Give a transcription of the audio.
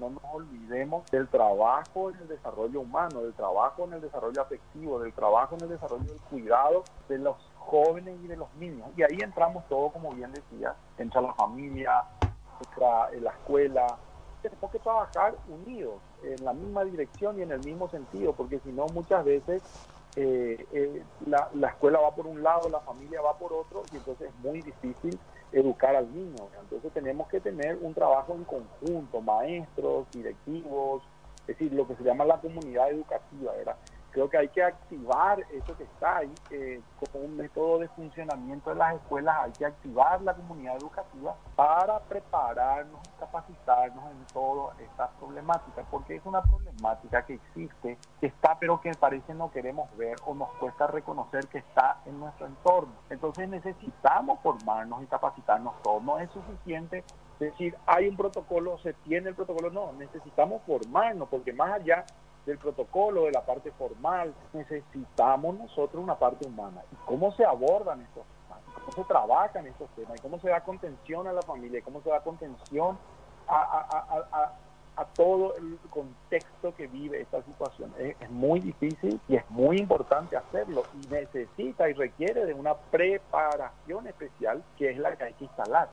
no nos olvidemos del trabajo en el desarrollo humano, del trabajo en el desarrollo afectivo, del trabajo en el desarrollo del cuidado de los jóvenes y de los niños. Y ahí entramos todo, como bien decía, entra la familia, entra la escuela. Tenemos que trabajar unidos, en la misma dirección y en el mismo sentido, porque si no, muchas veces la escuela va por un lado, la familia va por otro, y entonces es muy difícil educar al niño. Entonces tenemos que tener un trabajo en conjunto, maestros, directivos, es decir, lo que se llama la comunidad educativa, ¿verdad? Creo que hay que activar eso que está ahí como un método de funcionamiento de las escuelas. Hay que activar la comunidad educativa para prepararnos, capacitarnos en todas estas problemáticas, porque es una problemática que existe, que está, pero que parece no queremos ver o nos cuesta reconocer que está en nuestro entorno. Entonces necesitamos formarnos y capacitarnos todos. No es suficiente decir, hay un protocolo, se tiene el protocolo. No, necesitamos formarnos, porque más allá del protocolo, de la parte formal, necesitamos nosotros una parte humana. ¿Y cómo se abordan estos temas? ¿Cómo se trabajan estos temas? ¿Y cómo se da contención a la familia? ¿Y cómo se da contención a todo el contexto que vive esta situación? Es muy difícil y es muy importante hacerlo, y necesita y requiere de una preparación especial, que es la que hay que instalar.